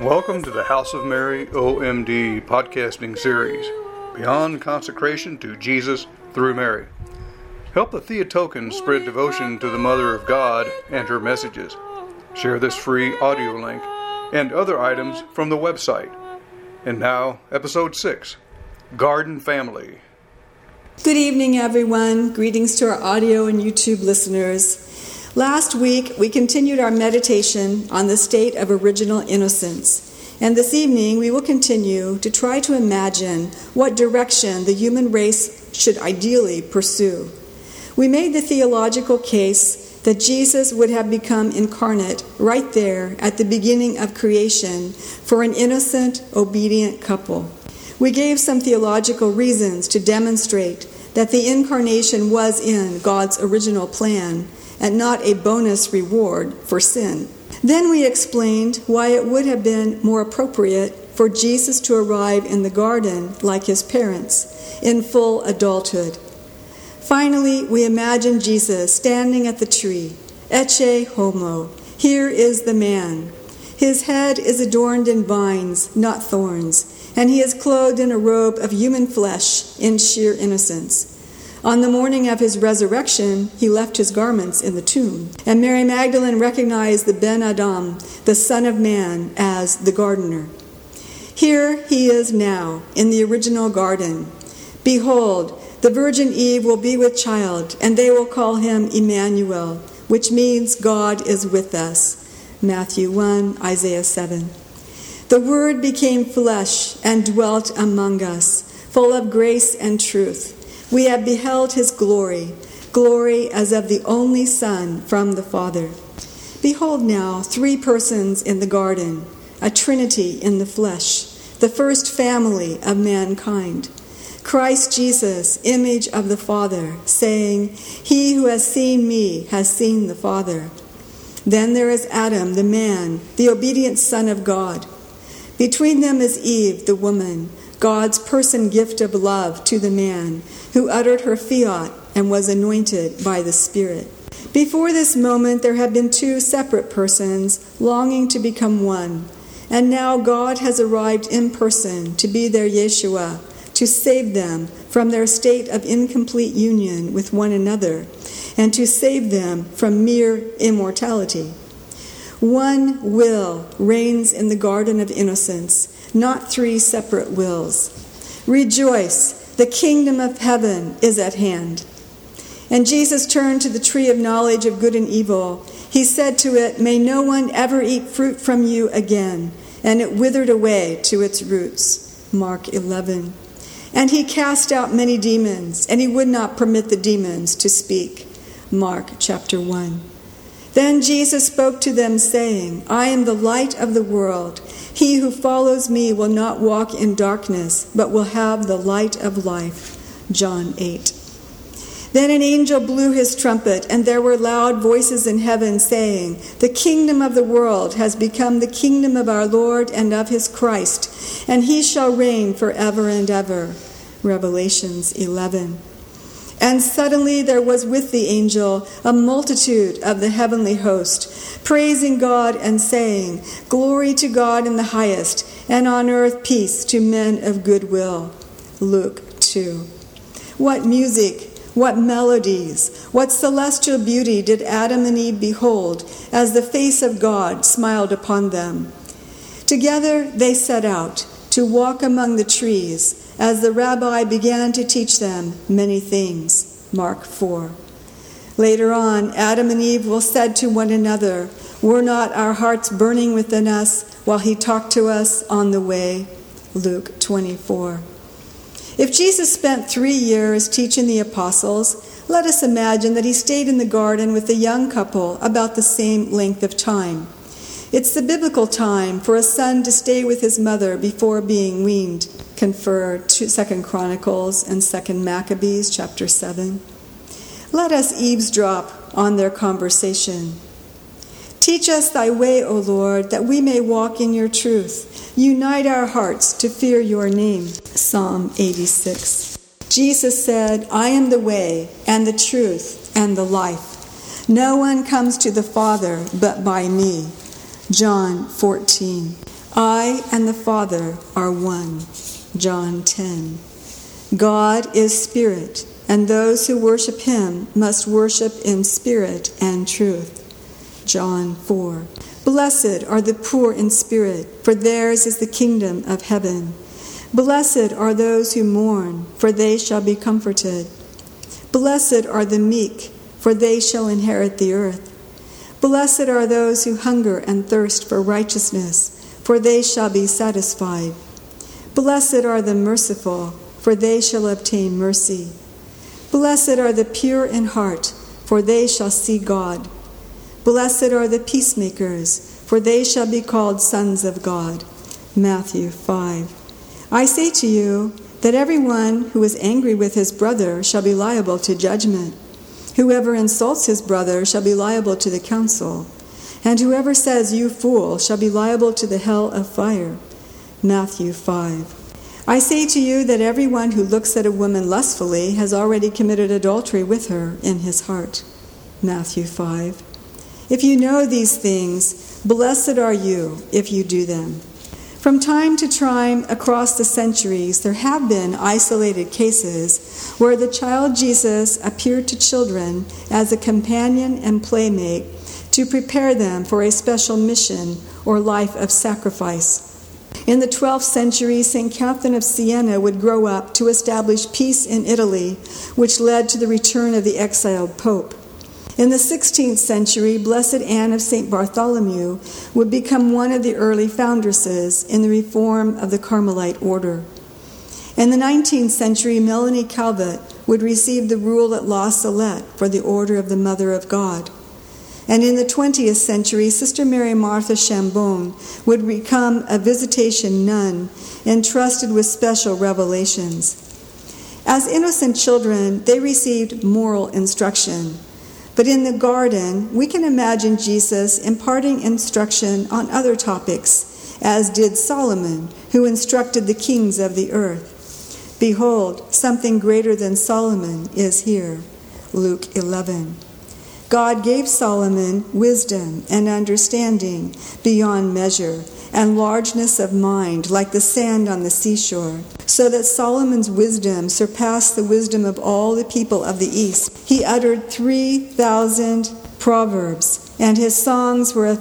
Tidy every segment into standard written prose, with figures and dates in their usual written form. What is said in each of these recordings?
Welcome to the House of Mary OMD podcasting series, Beyond Consecration to Jesus through Mary. Help the Theotokens spread devotion to the Mother of God and her messages. Share this free audio link and other items from the website. And now, Episode 6, Garden Family. Good evening, everyone. Greetings to our audio and YouTube listeners. Last week, we continued our meditation on the state of original innocence. And this evening, we will continue to try to imagine what direction the human race should ideally pursue. We made the theological case that Jesus would have become incarnate right there at the beginning of creation for an innocent, obedient couple. We gave some theological reasons to demonstrate that the incarnation was in God's original plan and not a bonus reward for sin. Then we explained why it would have been more appropriate for Jesus to arrive in the garden like his parents, in full adulthood. Finally, we imagined Jesus standing at the tree. Ecce homo, here is the man. His head is adorned in vines, not thorns, and he is clothed in a robe of human flesh in sheer innocence. On the morning of his resurrection, he left his garments in the tomb, and Mary Magdalene recognized the Ben Adam, the Son of Man, as the gardener. Here he is now, in the original garden. Behold, the Virgin Eve will be with child, and they will call him Emmanuel, which means God is with us. Matthew 1, Isaiah 7. The Word became flesh and dwelt among us, full of grace and truth. We have beheld his glory, glory as of the only Son from the Father. Behold now 3 persons in the garden, a trinity in the flesh, the first family of mankind. Christ Jesus, image of the Father, saying, "He who has seen me has seen the Father." Then there is Adam, the man, the obedient Son of God. Between them is Eve, the woman, God's person gift of love to the man, who uttered her fiat and was anointed by the Spirit. Before this moment, there have been 2 separate persons longing to become one, and now God has arrived in person to be their Yeshua, to save them from their state of incomplete union with one another, and to save them from mere immortality. One will reigns in the garden of innocence, not 3 separate wills. Rejoice, the kingdom of heaven is at hand. And Jesus turned to the tree of knowledge of good and evil. He said to it, "May no one ever eat fruit from you again." And it withered away to its roots. Mark 11. And he cast out many demons, and he would not permit the demons to speak. Mark chapter 1. Then Jesus spoke to them, saying, "I am the light of the world. He who follows me will not walk in darkness, but will have the light of life." John 8. Then an angel blew his trumpet, and there were loud voices in heaven saying, "The kingdom of the world has become the kingdom of our Lord and of his Christ, and he shall reign forever and ever." Revelations 11. And suddenly there was with the angel a multitude of the heavenly host, praising God and saying, "Glory to God in the highest, and on earth peace to men of good will." Luke 2. What music, what melodies, what celestial beauty did Adam and Eve behold as the face of God smiled upon them. Together they set out to walk among the trees, as the rabbi began to teach them many things. Mark 4. Later on, Adam and Eve will said to one another, "Were not our hearts burning within us while he talked to us on the way?" Luke 24. If Jesus spent 3 years teaching the apostles, let us imagine that he stayed in the garden with the young couple about the same length of time. It's the biblical time for a son to stay with his mother before being weaned. Confer 2 Chronicles and 2 Maccabees chapter 7. Let us eavesdrop on their conversation. "Teach us thy way, O Lord, that we may walk in your truth. Unite our hearts to fear your name." Psalm 86. Jesus said, "I am the way and the truth and the life. No one comes to the Father but by me." John 14. I and the Father are one. John 10. God is spirit, and those who worship him must worship in spirit and truth. John 4. Blessed are the poor in spirit, for theirs is the kingdom of heaven. Blessed are those who mourn, for they shall be comforted. Blessed are the meek, for they shall inherit the earth. Blessed are those who hunger and thirst for righteousness, for they shall be satisfied. Blessed are the merciful, for they shall obtain mercy. Blessed are the pure in heart, for they shall see God. Blessed are the peacemakers, for they shall be called sons of God. Matthew 5. I say to you that everyone who is angry with his brother shall be liable to judgment. Whoever insults his brother shall be liable to the council, and whoever says, "You fool," shall be liable to the hell of fire. Matthew 5. I say to you that everyone who looks at a woman lustfully has already committed adultery with her in his heart. Matthew 5. If you know these things, blessed are you if you do them. From time to time across the centuries, there have been isolated cases where the child Jesus appeared to children as a companion and playmate to prepare them for a special mission or life of sacrifice. In the 12th century, St. Catherine of Siena would grow up to establish peace in Italy, which led to the return of the exiled Pope. In the 16th century, Blessed Anne of St. Bartholomew would become one of the early foundresses in the reform of the Carmelite order. In the 19th century, Melanie Calvet would receive the rule at La Salette for the Order of the Mother of God. And in the 20th century, Sister Mary Martha Chambon would become a visitation nun entrusted with special revelations. As innocent children, they received moral instruction. But in the garden, we can imagine Jesus imparting instruction on other topics, as did Solomon, who instructed the kings of the earth. Behold, something greater than Solomon is here. Luke 11. God gave Solomon wisdom and understanding beyond measure, and largeness of mind like the sand on the seashore, so that Solomon's wisdom surpassed the wisdom of all the people of the East. He uttered 3,000 proverbs, and his songs were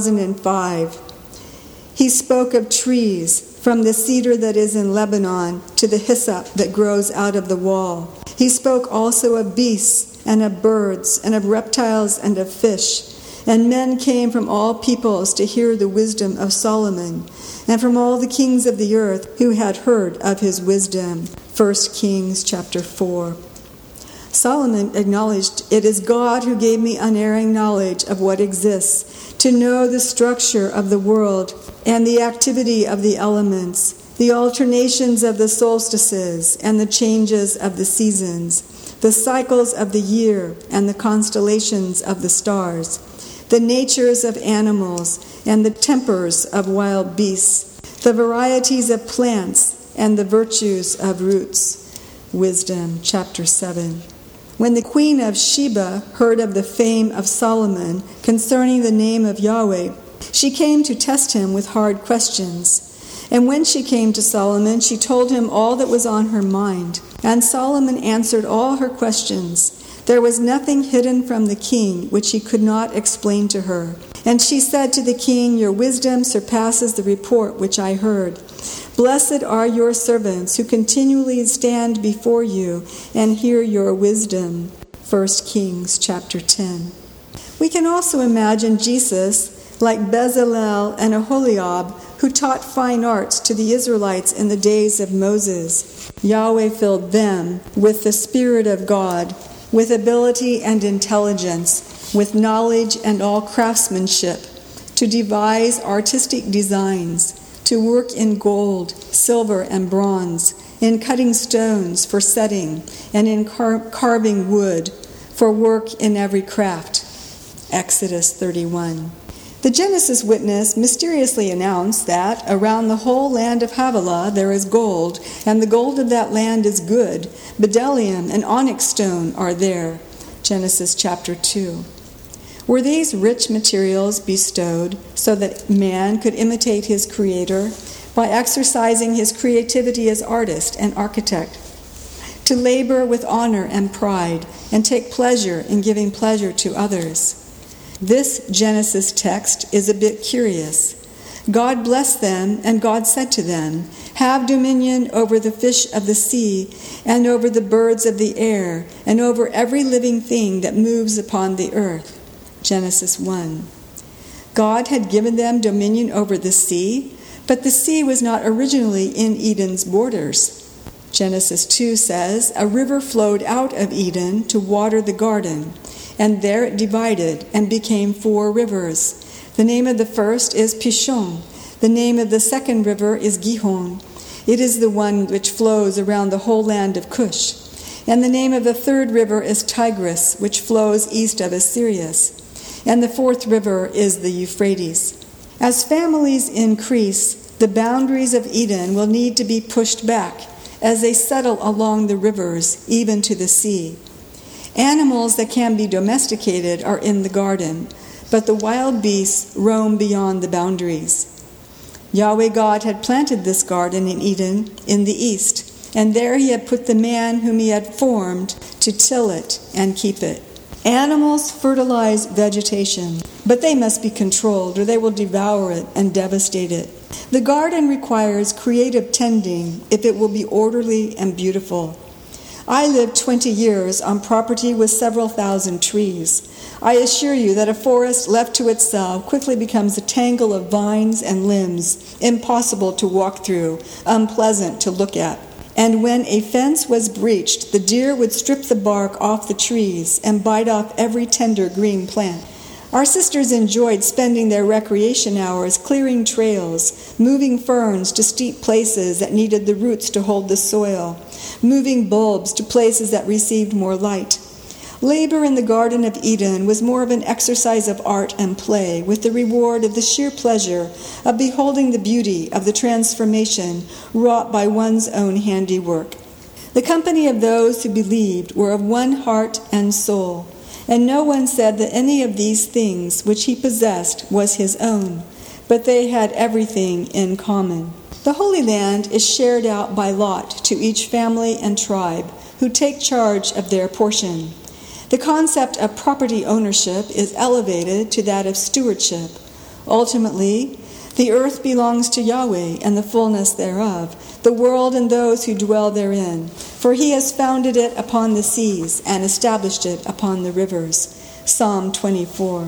1,005. He spoke of trees, from the cedar that is in Lebanon to the hyssop that grows out of the wall. He spoke also of beasts, and of birds, and of reptiles, and of fish. And men came from all peoples to hear the wisdom of Solomon, and from all the kings of the earth who had heard of his wisdom. 1 Kings chapter 4. Solomon acknowledged, "It is God who gave me unerring knowledge of what exists, to know the structure of the world and the activity of the elements, the alternations of the solstices and the changes of the seasons, the cycles of the year and the constellations of the stars, the natures of animals and the tempers of wild beasts, the varieties of plants and the virtues of roots." Wisdom chapter 7. When the queen of Sheba heard of the fame of Solomon concerning the name of Yahweh, she came to test him with hard questions. And when she came to Solomon, she told him all that was on her mind. And Solomon answered all her questions. There was nothing hidden from the king which he could not explain to her. And she said to the king, "Your wisdom surpasses the report which I heard. Blessed are your servants who continually stand before you and hear your wisdom." 1 Kings chapter 10. We can also imagine Jesus like Bezalel and Aholiab, who taught fine arts to the Israelites in the days of Moses. Yahweh filled them with the Spirit of God, with ability and intelligence, with knowledge and all craftsmanship, to devise artistic designs, to work in gold, silver, and bronze, in cutting stones for setting, and in carving wood, for work in every craft. Exodus 31. The Genesis witness mysteriously announced that around the whole land of Havilah there is gold, and the gold of that land is good. Bdellium and onyx stone are there. Genesis chapter 2. Were these rich materials bestowed so that man could imitate his Creator by exercising his creativity as artist and architect, to labor with honor and pride, and take pleasure in giving pleasure to others? This Genesis text is a bit curious. God blessed them, and God said to them, "Have dominion over the fish of the sea, and over the birds of the air, and over every living thing that moves upon the earth." Genesis 1. God had given them dominion over the sea, but the sea was not originally in Eden's borders. Genesis 2 says, "A river flowed out of Eden to water the garden, and there it divided and became 4 rivers. The name of the first is Pishon. The name of the second river is Gihon. It is the one which flows around the whole land of Cush. And the name of the third river is Tigris, which flows east of Assyria. And the fourth river is the Euphrates." As families increase, the boundaries of Eden will need to be pushed back as they settle along the rivers, even to the sea. Animals that can be domesticated are in the garden, but the wild beasts roam beyond the boundaries. Yahweh God had planted this garden in Eden in the east, and there he had put the man whom he had formed to till it and keep it. Animals fertilize vegetation, but they must be controlled or they will devour it and devastate it. The garden requires creative tending if it will be orderly and beautiful. I lived 20 years on property with several thousand trees. I assure you that a forest left to itself quickly becomes a tangle of vines and limbs, impossible to walk through, unpleasant to look at. And when a fence was breached, the deer would strip the bark off the trees and bite off every tender green plant. Our sisters enjoyed spending their recreation hours clearing trails, moving ferns to steep places that needed the roots to hold the soil, moving bulbs to places that received more light. Labor in the Garden of Eden was more of an exercise of art and play, with the reward of the sheer pleasure of beholding the beauty of the transformation wrought by one's own handiwork. The company of those who believed were of one heart and soul, and no one said that any of these things which he possessed was his own, but they had everything in common. The Holy Land is shared out by lot to each family and tribe, who take charge of their portion. The concept of property ownership is elevated to that of stewardship. Ultimately, the earth belongs to Yahweh and the fullness thereof, the world and those who dwell therein, for he has founded it upon the seas and established it upon the rivers. Psalm 24.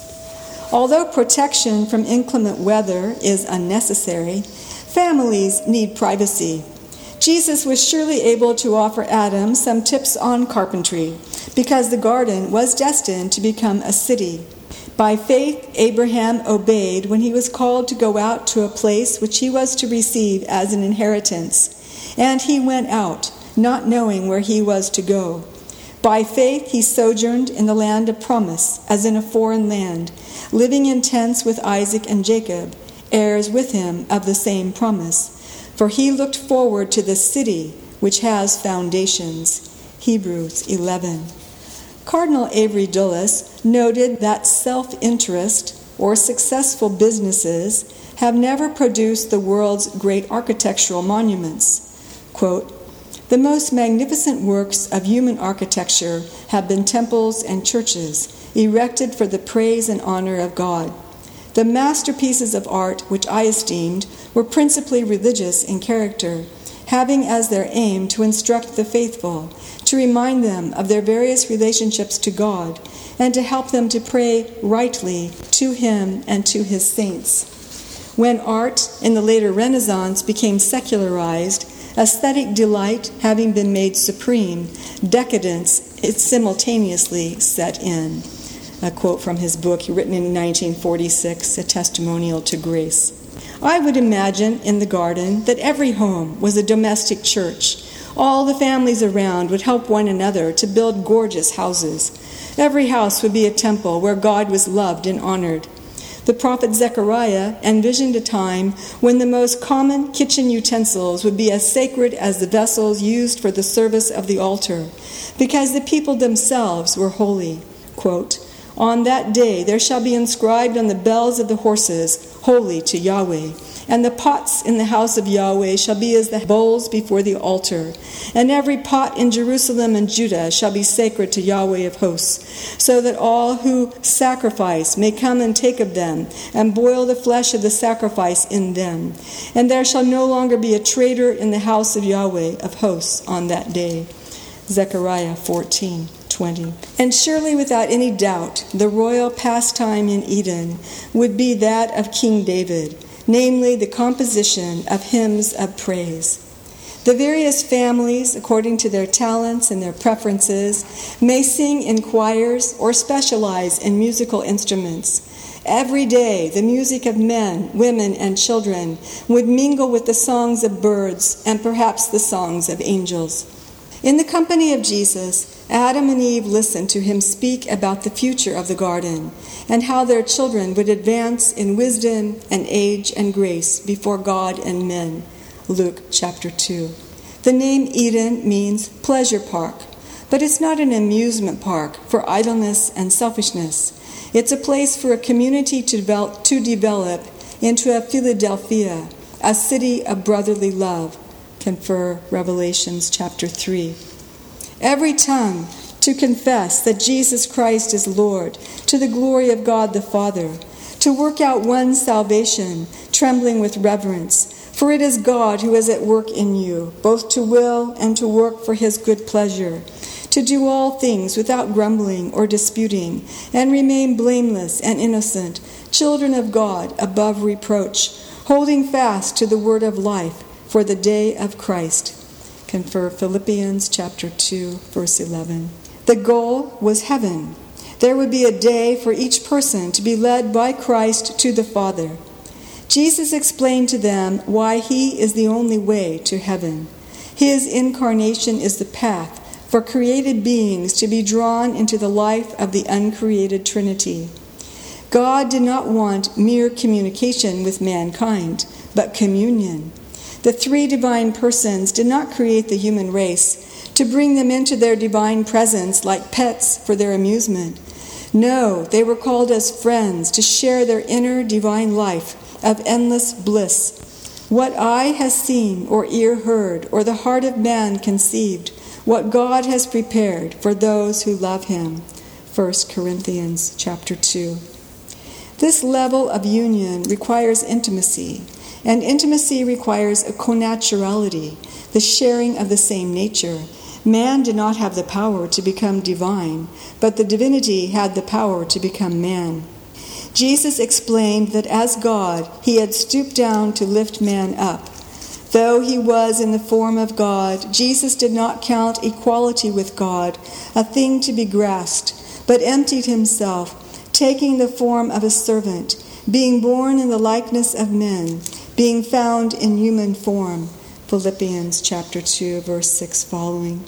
Although protection from inclement weather is unnecessary, families need privacy. Jesus was surely able to offer Adam some tips on carpentry, because the garden was destined to become a city. By faith, Abraham obeyed when he was called to go out to a place which he was to receive as an inheritance, and he went out, not knowing where he was to go. By faith, he sojourned in the land of promise, as in a foreign land, living in tents with Isaac and Jacob, heirs with him of the same promise. For he looked forward to the city which has foundations. Hebrews 11. Cardinal Avery Dulles noted that self-interest or successful businesses have never produced the world's great architectural monuments. Quote, "The most magnificent works of human architecture have been temples and churches, erected for the praise and honor of God. The masterpieces of art which I esteemed were principally religious in character, having as their aim to instruct the faithful, to remind them of their various relationships to God, and to help them to pray rightly to Him and to His saints. When art in the later Renaissance became secularized, aesthetic delight having been made supreme, decadence simultaneously set in." A quote from his book, written in 1946, A Testimonial to Grace. I would imagine in the garden that every home was a domestic church. All the families around would help one another to build gorgeous houses. Every house would be a temple where God was loved and honored. The prophet Zechariah envisioned a time when the most common kitchen utensils would be as sacred as the vessels used for the service of the altar, because the people themselves were holy. Quote, On that day there shall be inscribed on the bells of the horses, Holy to Yahweh. And the pots in the house of Yahweh shall be as the bowls before the altar. And every pot in Jerusalem and Judah shall be sacred to Yahweh of hosts, so that all who sacrifice may come and take of them, and boil the flesh of the sacrifice in them. And there shall no longer be a traitor in the house of Yahweh of hosts on that day. Zechariah 14:20. And surely without any doubt, the royal pastime in Eden would be that of King David, namely the composition of hymns of praise. The various families, according to their talents and their preferences, may sing in choirs or specialize in musical instruments. Every day, the music of men, women, and children would mingle with the songs of birds and perhaps the songs of angels. In the company of Jesus, Adam and Eve listened to him speak about the future of the garden and how their children would advance in wisdom and age and grace before God and men. Luke chapter 2. The name Eden means pleasure park, but it's not an amusement park for idleness and selfishness. It's a place for a community to develop into a Philadelphia, a city of brotherly love. Confer Revelations chapter 3. Every tongue to confess that Jesus Christ is Lord, to the glory of God the Father, to work out one's salvation, trembling with reverence, for it is God who is at work in you, both to will and to work for his good pleasure, to do all things without grumbling or disputing, and remain blameless and innocent, children of God above reproach, holding fast to the word of life for the day of Christ. Confer Philippians chapter 2, verse 11. The goal was heaven. There would be a day for each person to be led by Christ to the Father. Jesus explained to them why he is the only way to heaven. His incarnation is the path for created beings to be drawn into the life of the uncreated Trinity. God did not want mere communication with mankind, but communion. The three divine persons did not create the human race to bring them into their divine presence like pets for their amusement. No, they were called as friends to share their inner divine life of endless bliss. What eye has seen or ear heard or the heart of man conceived, what God has prepared for those who love him. 1 Corinthians chapter 2. This level of union requires intimacy, and intimacy requires a connaturality, the sharing of the same nature. Man did not have the power to become divine, but the divinity had the power to become man. Jesus explained that as God, he had stooped down to lift man up. Though he was in the form of God, Jesus did not count equality with God a thing to be grasped, but emptied himself, taking the form of a servant, being born in the likeness of men, being found in human form. Philippians chapter 2, verse 6 following.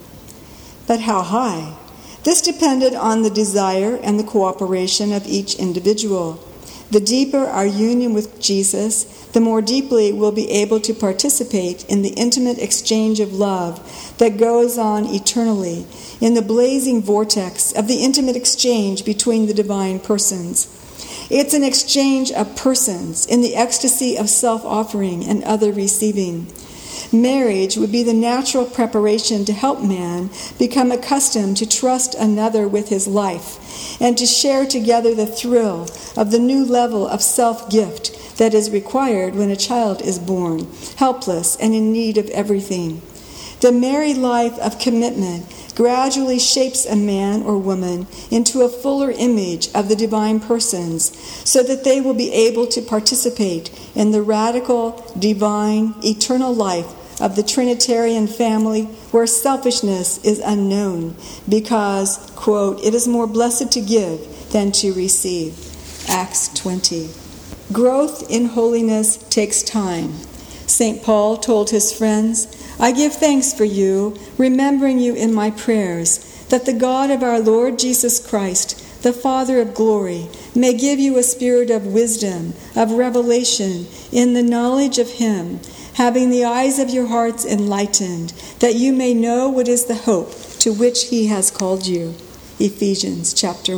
But how high? This depended on the desire and the cooperation of each individual. The deeper our union with Jesus, the more deeply we'll be able to participate in the intimate exchange of love that goes on eternally in the blazing vortex of the intimate exchange between the divine persons. It's an exchange of persons in the ecstasy of self-offering and other receiving. Marriage would be the natural preparation to help man become accustomed to trust another with his life and to share together the thrill of the new level of self-gift that is required when a child is born, helpless and in need of everything. The married life of commitment gradually shapes a man or woman into a fuller image of the divine persons so that they will be able to participate in the radical, divine, eternal life of the Trinitarian family where selfishness is unknown because, quote, it is more blessed to give than to receive. Acts 20. Growth in holiness takes time. St. Paul told his friends, I give thanks for you, remembering you in my prayers, that the God of our Lord Jesus Christ, the Father of glory, may give you a spirit of wisdom, of revelation, in the knowledge of him, having the eyes of your hearts enlightened, that you may know what is the hope to which he has called you. Ephesians chapter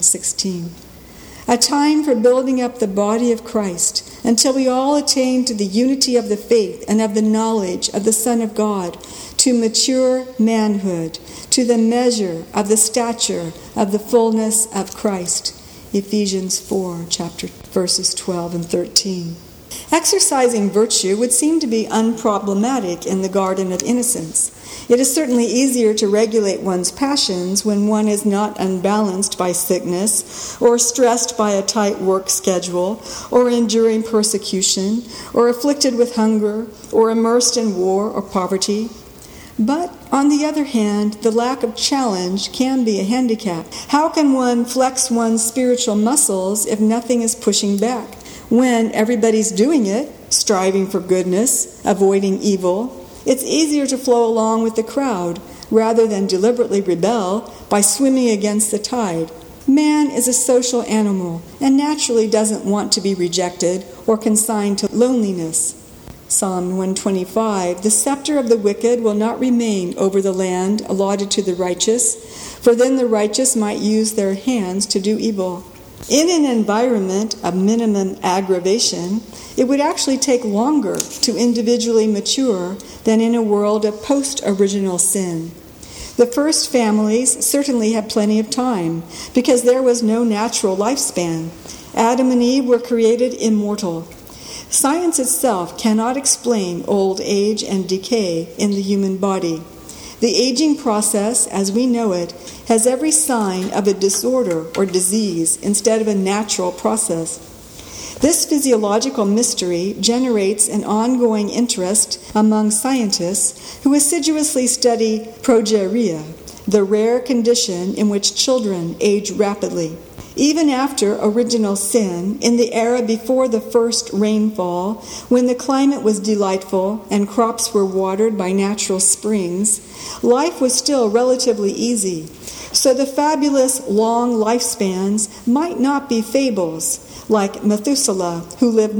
1:16. A time for building up the body of Christ until we all attain to the unity of the faith and of the knowledge of the Son of God, to mature manhood, to the measure of the stature of the fullness of Christ. Ephesians 4, verses 12 and 13. Exercising virtue would seem to be unproblematic in the Garden of Innocence. It is certainly easier to regulate one's passions when one is not unbalanced by sickness, or stressed by a tight work schedule, or enduring persecution, or afflicted with hunger, or immersed in war or poverty. But, on the other hand, the lack of challenge can be a handicap. How can one flex one's spiritual muscles if nothing is pushing back? When everybody's doing it, striving for goodness, avoiding evil, it's easier to flow along with the crowd rather than deliberately rebel by swimming against the tide. Man is a social animal and naturally doesn't want to be rejected or consigned to loneliness. Psalm 125, "The scepter of the wicked will not remain over the land allotted to the righteous, for then the righteous might use their hands to do evil." In an environment of minimum aggravation, it would actually take longer to individually mature than in a world of post-original sin. The first families certainly had plenty of time because there was no natural lifespan. Adam and Eve were created immortal. Science itself cannot explain old age and decay in the human body. The aging process, as we know it, has every sign of a disorder or disease instead of a natural process. This physiological mystery generates an ongoing interest among scientists who assiduously study progeria, the rare condition in which children age rapidly. Even after original sin, in the era before the first rainfall, when the climate was delightful and crops were watered by natural springs, life was still relatively easy. So the fabulous long lifespans might not be fables, like Methuselah, who lived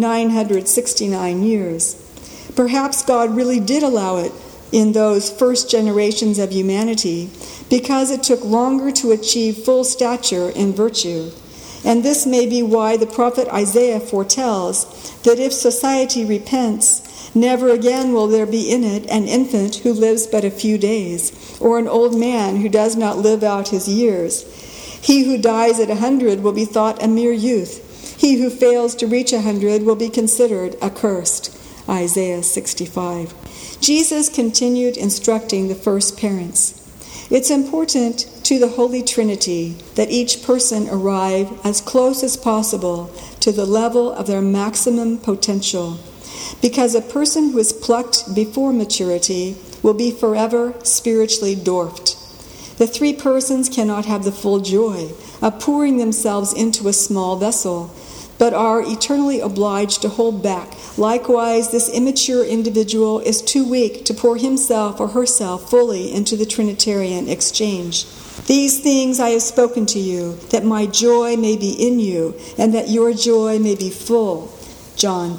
969 years. Perhaps God really did allow it in those first generations of humanity because it took longer to achieve full stature in virtue. And this may be why the prophet Isaiah foretells that if society repents, never again will there be in it an infant who lives but a few days, or an old man who does not live out his years. He who dies at 100 will be thought a mere youth. He who fails to reach 100 will be considered accursed. Isaiah 65. Jesus continued instructing the first parents. It's important to the Holy Trinity that each person arrive as close as possible to the level of their maximum potential, because a person who is plucked before maturity will be forever spiritually dwarfed. The three persons cannot have the full joy of pouring themselves into a small vessel, but are eternally obliged to hold back. Likewise, this immature individual is too weak to pour himself or herself fully into the Trinitarian exchange. These things I have spoken to you, that my joy may be in you, and that your joy may be full. John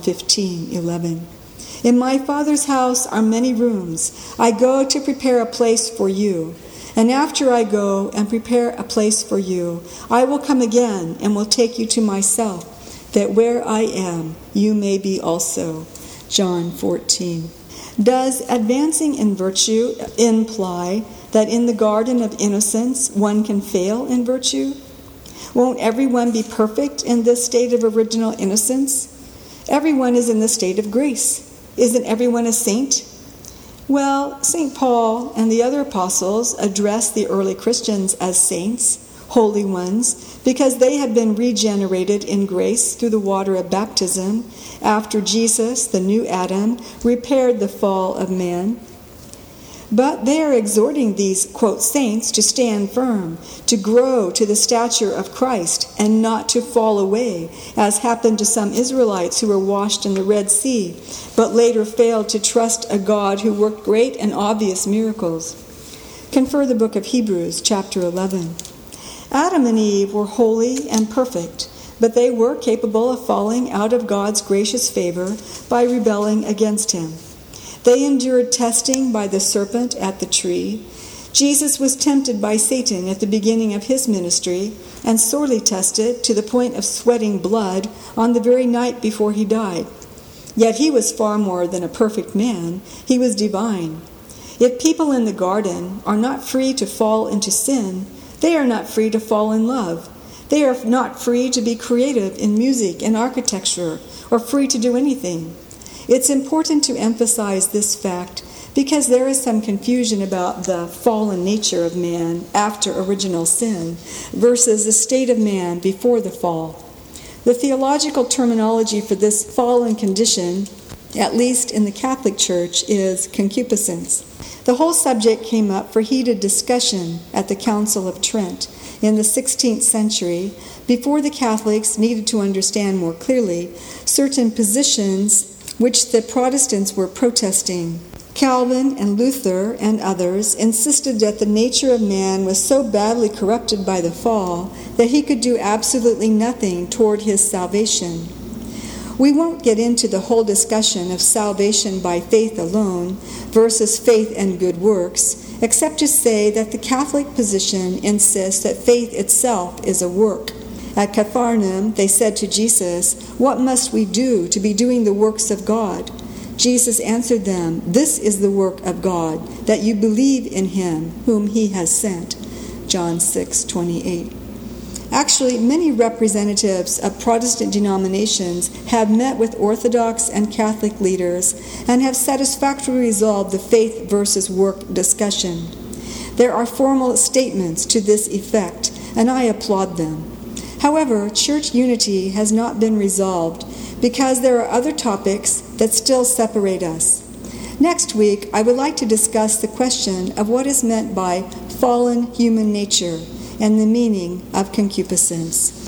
15:11. In my Father's house are many rooms. I go to prepare a place for you. And after I go and prepare a place for you, I will come again and will take you to myself, that where I am, you may be also. John 14. Does advancing in virtue imply that in the Garden of Innocence one can fail in virtue? Won't everyone be perfect in this state of original innocence? Everyone is in the state of grace. Isn't everyone a saint? Well, St. Paul and the other apostles addressed the early Christians as saints, holy ones, because they had been regenerated in grace through the water of baptism after Jesus, the new Adam, repaired the fall of man. But they are exhorting these, quote, saints to stand firm, to grow to the stature of Christ, and not to fall away, as happened to some Israelites who were washed in the Red Sea, but later failed to trust a God who worked great and obvious miracles. Confer the book of Hebrews, chapter 11. Adam and Eve were holy and perfect, but they were capable of falling out of God's gracious favor by rebelling against him. They endured testing by the serpent at the tree. Jesus was tempted by Satan at the beginning of his ministry and sorely tested to the point of sweating blood on the very night before he died. Yet he was far more than a perfect man. He was divine. If people in the garden are not free to fall into sin, they are not free to fall in love. They are not free to be creative in music and architecture or free to do anything. It's important to emphasize this fact because there is some confusion about the fallen nature of man after original sin versus the state of man before the fall. The theological terminology for this fallen condition, at least in the Catholic Church, is concupiscence. The whole subject came up for heated discussion at the Council of Trent in the 16th century, before the Catholics needed to understand more clearly certain positions which the Protestants were protesting. Calvin and Luther and others insisted that the nature of man was so badly corrupted by the fall that he could do absolutely nothing toward his salvation. We won't get into the whole discussion of salvation by faith alone versus faith and good works, except to say that the Catholic position insists that faith itself is a work. At Capharnaum, they said to Jesus, "What must we do to be doing the works of God?" Jesus answered them, "This is the work of God, that you believe in him whom he has sent." John 6:28. Actually, many representatives of Protestant denominations have met with Orthodox and Catholic leaders and have satisfactorily resolved the faith versus work discussion. There are formal statements to this effect, and I applaud them. However, church unity has not been resolved because there are other topics that still separate us. Next week, I would like to discuss the question of what is meant by fallen human nature and the meaning of concupiscence.